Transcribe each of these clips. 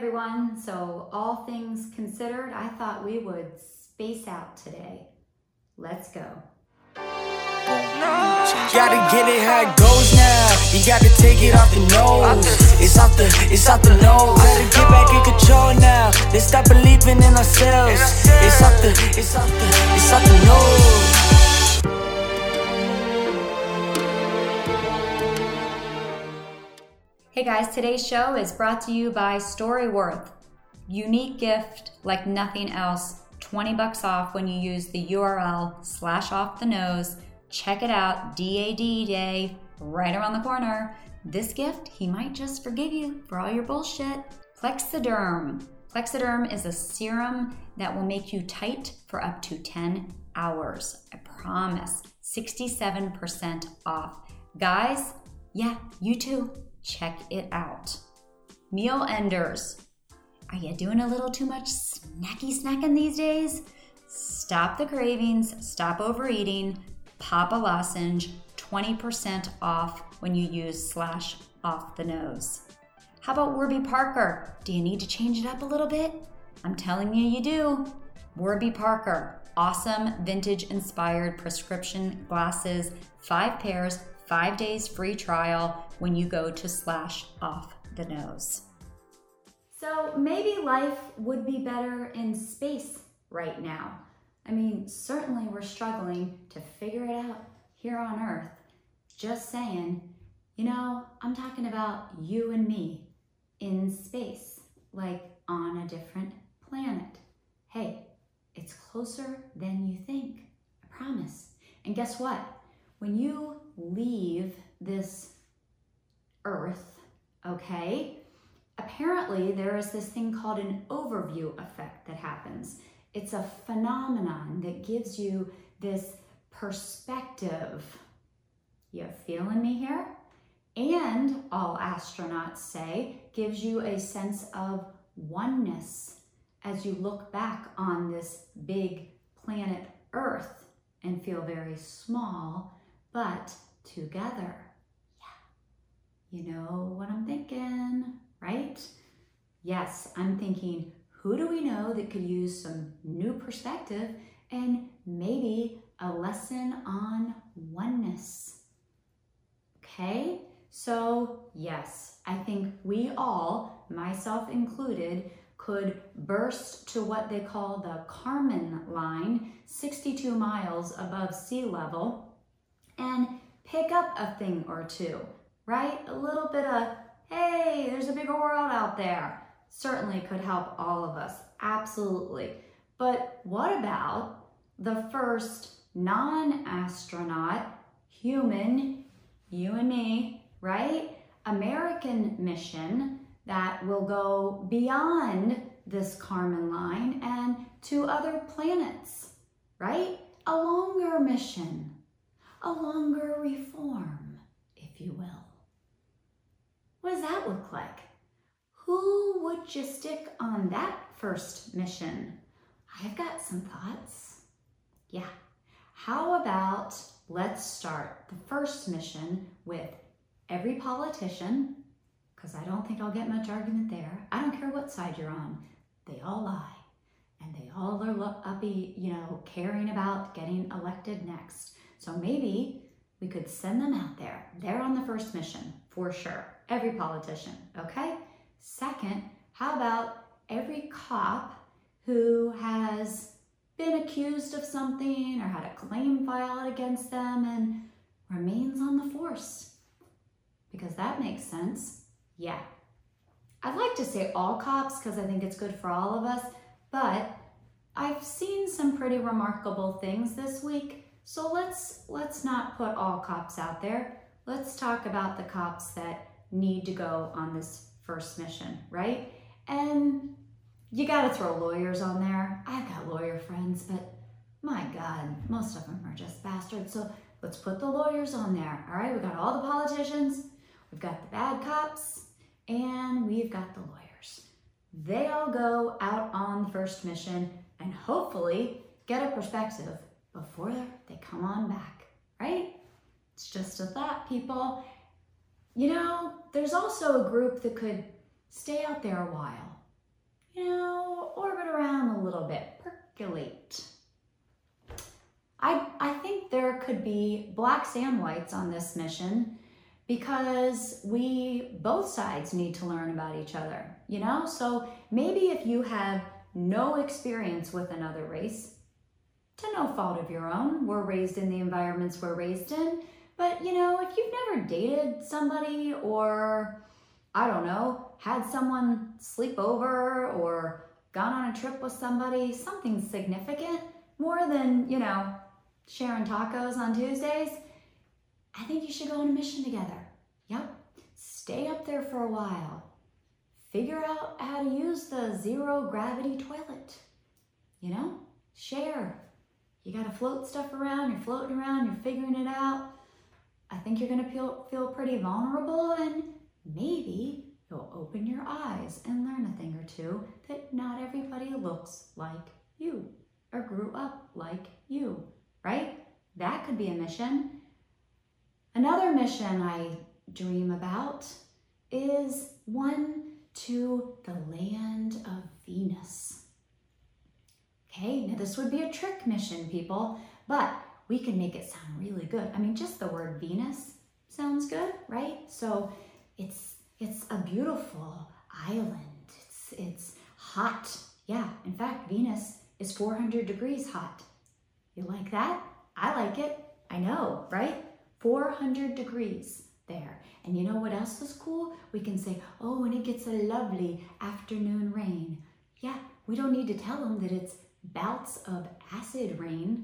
everyone. So all things considered, I thought we would space out today. Let's go. Gotta get it how it goes now. You gotta take it off the nose. It's off the nose. Gotta get back in control now. Let's stop believing in ourselves. It's off the nose. Hey guys, today's show is brought to you by Storyworth. Unique gift like nothing else. 20 bucks off when you use the URL /offthenose. Check it out, DAD Day, right around the corner. This gift, he might just forgive you for all your bullshit. Plexiderm. Plexiderm is a serum that will make you tight for up to 10 hours. I promise. 67% off. Guys, yeah, you too. Check it out. Meal Enders. Are you doing a little too much snacking these days? Stop the cravings, stop overeating, pop a lozenge, 20% off when you use /offthenose. How about Warby Parker? Do you need to change it up a little bit? I'm telling you, you do. Warby Parker, awesome vintage-inspired prescription glasses, 5 pairs, 5 days free trial when you go to /offthenose. So maybe life would be better in space right now. I mean, certainly we're struggling to figure it out here on Earth. Just saying, I'm talking about you and me in space, like on a different planet. Hey, it's closer than you think, I promise. And guess what? When you leave this Earth, okay, apparently there is this thing called an overview effect that happens. It's a phenomenon that gives you this perspective. You feeling me here? And all astronauts say, gives you a sense of oneness as you look back on this big planet Earth and feel very small, but together. Yeah. You know what I'm thinking, right? Yes, I'm thinking, who do we know that could use some new perspective and maybe a lesson on oneness? Okay, so yes, I think we all, myself included, could burst to what they call the Kármán line, 62 miles above sea level, and pick up a thing or two, right? A little bit of, hey, there's a bigger world out there. Certainly could help all of us, absolutely. But what about the first non-astronaut, human, you and me, right? American mission that will go beyond this Kármán line and to other planets, right? A longer mission, a longer reform, if you will. What does that look like? Who would you stick on that first mission? I've got some thoughts. Yeah. How about let's start the first mission with every politician, because I don't think I'll get much argument there. I don't care what side you're on. They all lie. And they all are uppy, caring about getting elected next. So maybe we could send them out there. They're on the first mission, for sure. Every politician, okay? Second, how about every cop who has been accused of something or had a claim filed against them and remains on the force? Because that makes sense. Yeah. I'd like to say all cops because I think it's good for all of us, but I've seen some pretty remarkable things this week. So let's not put all cops out there. Let's talk about the cops that need to go on this first mission, right? And you got to throw lawyers on there. I've got lawyer friends, but my God, most of them are just bastards. So let's put the lawyers on there, all right? We've got all the politicians, we've got the bad cops, and we've got the lawyers. They all go out on the first mission and hopefully get a perspective before they come on back, right? It's just a thought, people. There's also a group that could stay out there a while, orbit around a little bit, percolate. I think there could be blacks and whites on this mission because both sides need to learn about each other, So maybe if you have no experience with another race, to no fault of your own, we're raised in the environments we're raised in, but if you've never dated somebody or, I don't know, had someone sleep over or gone on a trip with somebody, something significant, more than, sharing tacos on Tuesdays, I think you should go on a mission together. Yep. Stay up there for a while. Figure out how to use the zero gravity toilet. Share. You got to float stuff around. You're floating around. You're figuring it out. I think you're going to feel pretty vulnerable, and maybe you'll open your eyes and learn a thing or two that not everybody looks like you or grew up like you, right? That could be a mission. Another mission I dream about is one to the land of Venus. Okay, now this would be a trick mission, people, but we can make it sound really good. I mean, just the word Venus sounds good, right? So it's a beautiful island. It's hot. Yeah, in fact, Venus is 400 degrees hot. You like that? I like it. I know, right? 400 degrees there. And you know what else was cool? We can say, oh, and it gets a lovely afternoon rain. Yeah, we don't need to tell them that it's bouts of acid rain.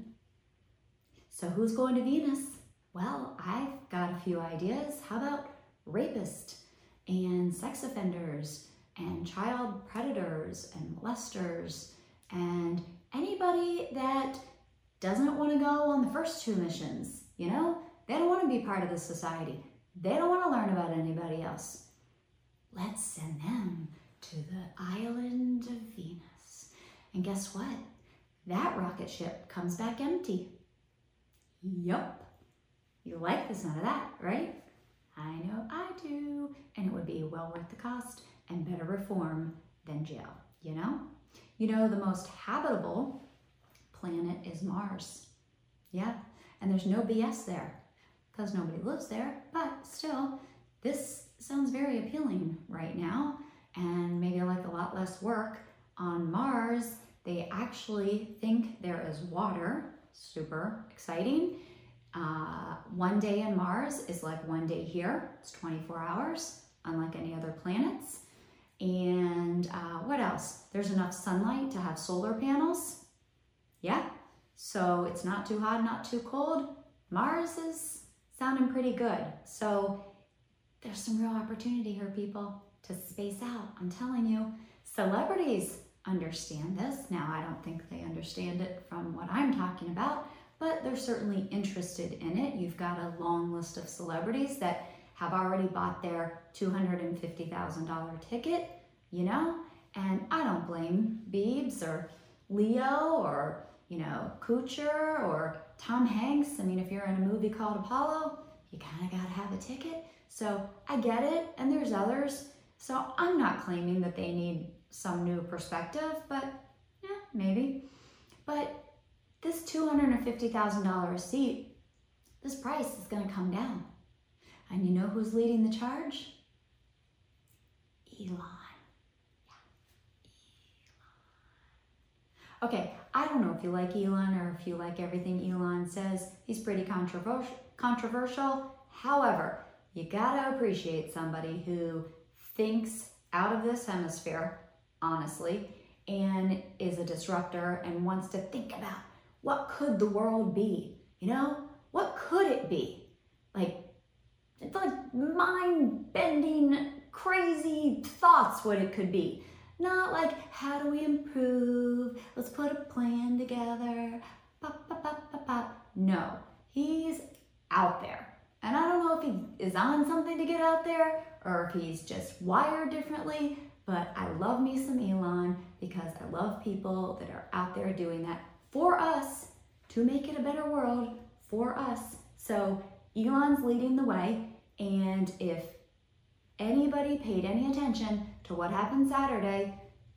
So who's going to Venus? Well, I've got a few ideas. How about rapists and sex offenders and child predators and molesters and anybody that doesn't want to go on the first two missions, They don't want to be part of the society. They don't want to learn about anybody else. Let's send them to the island of Venus. And guess what? That rocket ship comes back empty. Yup. You like the sound of that, right? I know I do. And it would be well worth the cost and better reform than jail, the most habitable planet is Mars. Yeah, and there's no BS there because nobody lives there, but still, this sounds very appealing right now, and maybe like a lot less work. On Mars, they actually think there is water. Super exciting. 1 day in Mars is like 1 day here. It's 24 hours, unlike any other planets. And what else? There's enough sunlight to have solar panels. Yeah, so it's not too hot, not too cold. Mars is sounding pretty good. So there's some real opportunity here, people, to space out. I'm telling you, celebrities understand this. Now, I don't think they understand it from what I'm talking about, but they're certainly interested in it. You've got a long list of celebrities that have already bought their $250,000 ticket, and I don't blame Biebs or Leo or, Kutcher or Tom Hanks. I mean, if you're in a movie called Apollo, you kind of got to have a ticket. So I get it, and there's others. So I'm not claiming that they need some new perspective, but yeah, maybe. But this $250,000 a seat, this price is going to come down. And you know who's leading the charge? Elon. Yeah, Elon. Okay, I don't know if you like Elon or if you like everything Elon says. He's pretty controversial. However, you gotta appreciate somebody who thinks out of this hemisphere, honestly, and is a disruptor and wants to think about what could the world be? What could it be? It's like mind-bending, crazy thoughts what it could be. Not like, how do we improve? Let's put a plan together. Pop, pop, pop, pop, pop. No, he's out there. And I don't know if he is on something to get out there or if he's just wired differently, but I love me some Elon because I love people that are out there doing that for us to make it a better world for us. So Elon's leading the way, and if anybody paid any attention to what happened Saturday,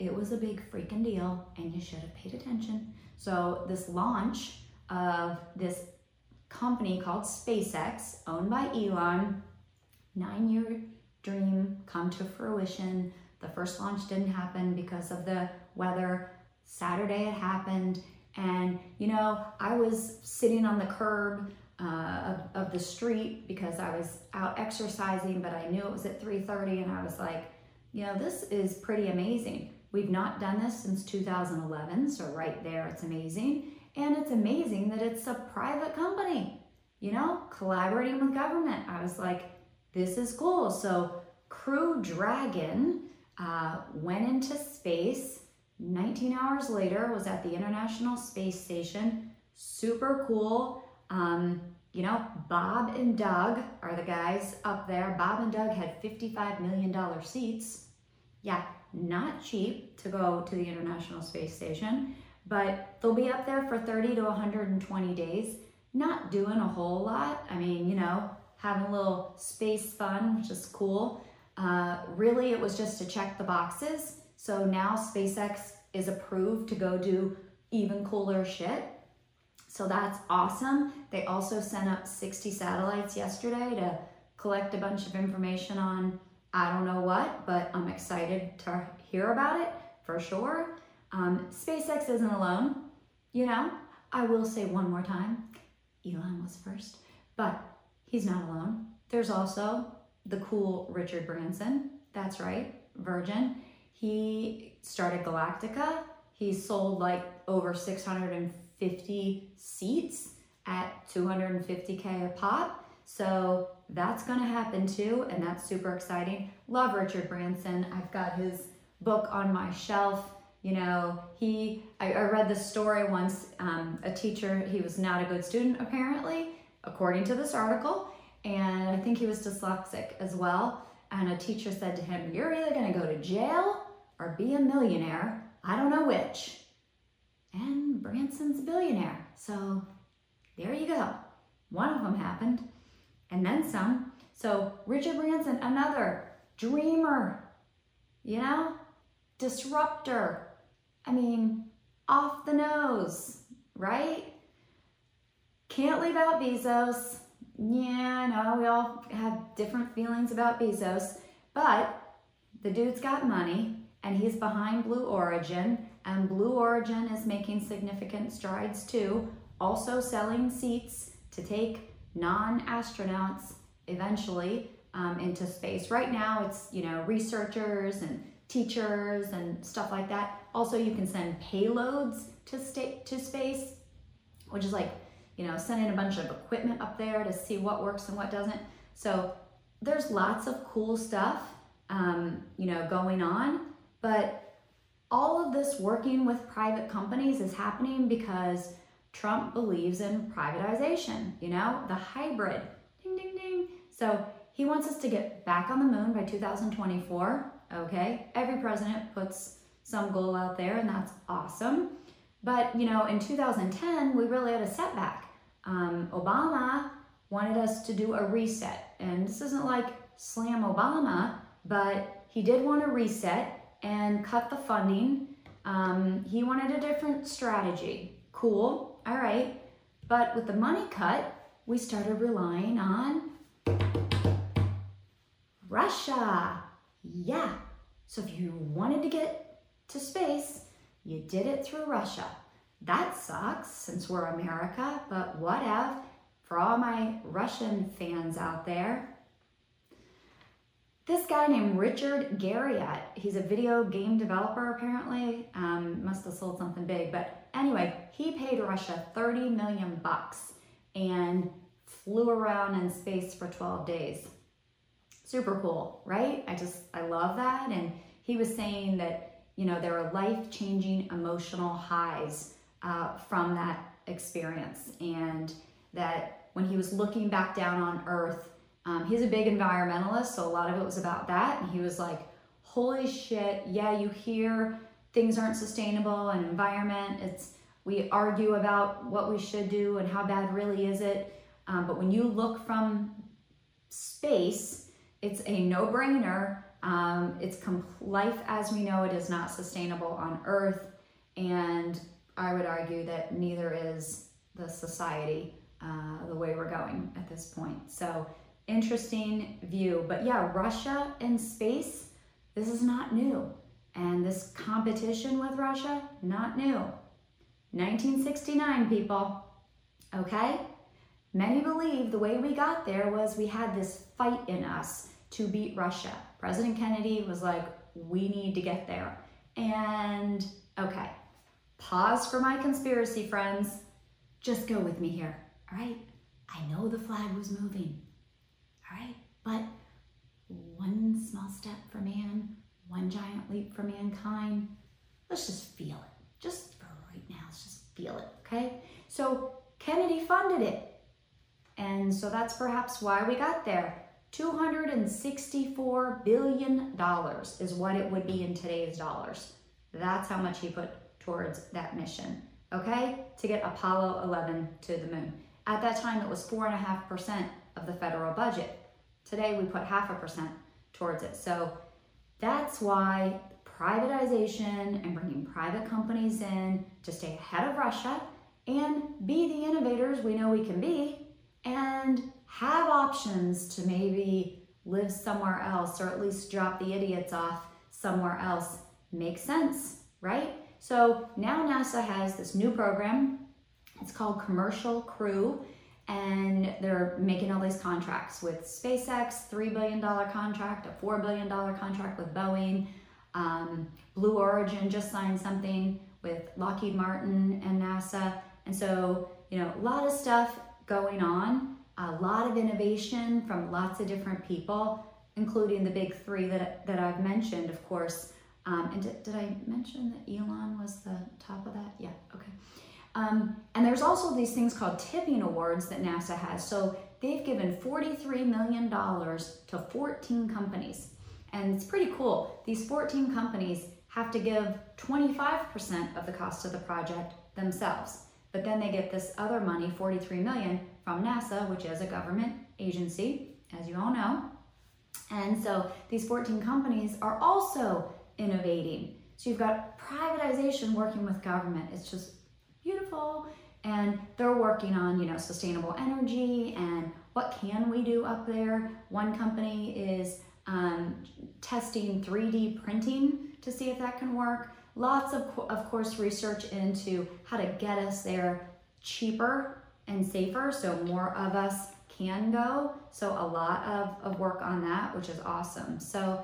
it was a big freaking deal and you should have paid attention. So this launch of this company called SpaceX, owned by Elon, 9-year dream come to fruition. The first launch didn't happen because of the weather. Saturday it happened, and you know, I was sitting on the curb of the street because I was out exercising, but I knew it was at 3:30, and I was like, you know, this is pretty amazing. We've not done this since 2011, so right there it's amazing. And it's amazing that it's a private company, you know, collaborating with government. I was like, this is cool. So Crew Dragon went into space. 19 hours later, was at the International Space Station. Super cool. You know, Bob and Doug are the guys up there. Bob and Doug had $55 million seats. Yeah, not cheap to go to the International Space Station, but they'll be up there for 30 to 120 days, not doing a whole lot. I mean, you know, having a little space fun, which is cool. Really, it was just to check the boxes. So now SpaceX is approved to go do even cooler shit. So that's awesome. They also sent up 60 satellites yesterday to collect a bunch of information on I don't know what, but I'm excited to hear about it for sure. SpaceX isn't alone. You know, I will say one more time, Elon was first, but he's not alone. There's also the cool Richard Branson. That's right, Virgin. He started Galactica. He sold like over 650 seats at $250K a pop. So that's gonna happen too, and that's super exciting. Love Richard Branson. I've got his book on my shelf. You know, I read this story once, a teacher, he was not a good student apparently, according to this article, and I think he was dyslexic as well. And a teacher said to him, you're either gonna go to jail or be a millionaire. I don't know which. And Branson's a billionaire. So there you go. One of them happened. And then some. So Richard Branson, another dreamer, you know, disruptor. I mean, off the nose, right? Can't leave out Bezos. Yeah, no, we all have different feelings about Bezos, but the dude's got money and he's behind Blue Origin, and Blue Origin is making significant strides too, also selling seats to take non-astronauts eventually into space. Right now it's, you know, researchers and teachers and stuff like that. Also, you can send payloads to space, which is like, you know, sending a bunch of equipment up there to see what works and what doesn't. So there's lots of cool stuff, you know, going on, but all of this working with private companies is happening because Trump believes in privatization, you know, the hybrid, ding, ding, ding. So he wants us to get back on the moon by 2024, okay? Every president puts some goal out there, and that's awesome. But, you know, in 2010, we really had a setback. Obama wanted us to do a reset, and this isn't like slam Obama, but he did want to reset and cut the funding. He wanted a different strategy. Cool. All right, but with the money cut, we started relying on Russia. Yeah, so if you wanted to get to space, you did it through Russia. That sucks since we're America, but whatever. For all my Russian fans out there, this guy named Richard Garriott, he's a video game developer apparently, must have sold something big, but anyway, he paid Russia $30 million and flew around in space for 12 days. Super cool, right? I love that. And he was saying that, you know, there were life-changing emotional highs from that experience, and that when he was looking back down on Earth, he's a big environmentalist, so a lot of it was about that, and he was like, holy shit, yeah, you hear things aren't sustainable and environment, we argue about what we should do and how bad really is it, but when you look from space, it's a no-brainer Life as we know it is not sustainable on Earth, and I would argue that neither is the society, the way we're going at this point. So interesting view. But yeah, Russia in space, this is not new. And this competition with Russia, not new. 1969, people, okay? Many believe the way we got there was we had this fight in us to beat Russia. President Kennedy was like, we need to get there. And okay, pause for my conspiracy friends. Just go with me here, all right? I know the flag was moving, all right? But one small step for man, one giant leap for mankind. Let's just feel it. Just for right now, let's just feel it, okay? So Kennedy funded it. And so that's perhaps why we got there. $264 billion is what it would be in today's dollars. That's how much he put towards that mission, okay? To get Apollo 11 to the moon. At that time, it was 4.5% of the federal budget. Today, we put 0.5% towards it. So that's why privatization and bringing private companies in to stay ahead of Russia and be the innovators we know we can be, and have options to maybe live somewhere else, or at least drop the idiots off somewhere else, makes sense, right? So now NASA has this new program. It's called Commercial Crew, and they're making all these contracts with SpaceX, $3 billion contract, a $4 billion contract with Boeing. Blue Origin just signed something with Lockheed Martin and NASA. And so, a lot of stuff going on, a lot of innovation from lots of different people, including the big three that I've mentioned, of course. And did I mention that Elon was the top of that? Yeah, okay. And there's also these things called tipping awards that NASA has. So they've given $43 million to 14 companies. And it's pretty cool. These 14 companies have to give 25% of the cost of the project themselves. But then they get this other money, $43 million, from NASA, which is a government agency, as you all know. And so these 14 companies are also innovating. So you've got privatization working with government. It's just beautiful. And they're working on, sustainable energy and what can we do up there. One company is testing 3D printing to see if that can work. Lots of course, research into how to get us there cheaper and safer, so more of us can go. So a lot of work on that, which is awesome. So,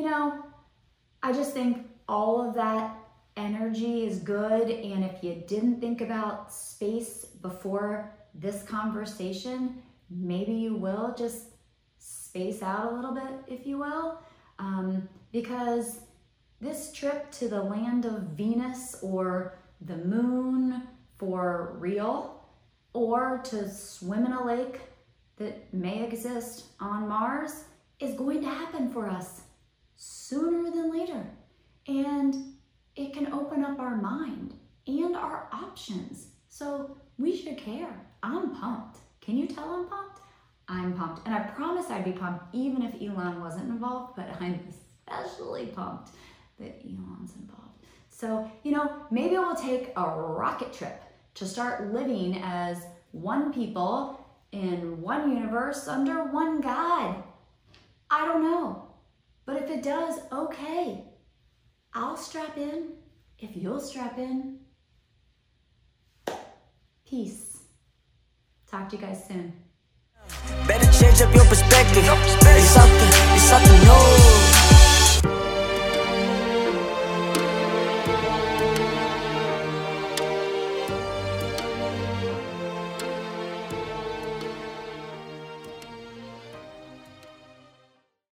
I just think all of that energy is good. And if you didn't think about space before this conversation, maybe you will just space out a little bit, if you will, because this trip to the land of Venus or the moon for real, or to swim in a lake that may exist on Mars, is going to happen for us sooner than later. And it can open up our mind and our options. So we should care. I'm pumped. Can you tell I'm pumped? I'm pumped. And I promise I'd be pumped even if Elon wasn't involved, but I'm especially pumped that Elon's involved. So, maybe we'll take a rocket trip to start living as one people in one universe under one God. I don't know. But if it does, okay. I'll strap in if you'll strap in. Peace. Talk to you guys soon. Better change up your perspective. It's out the nose.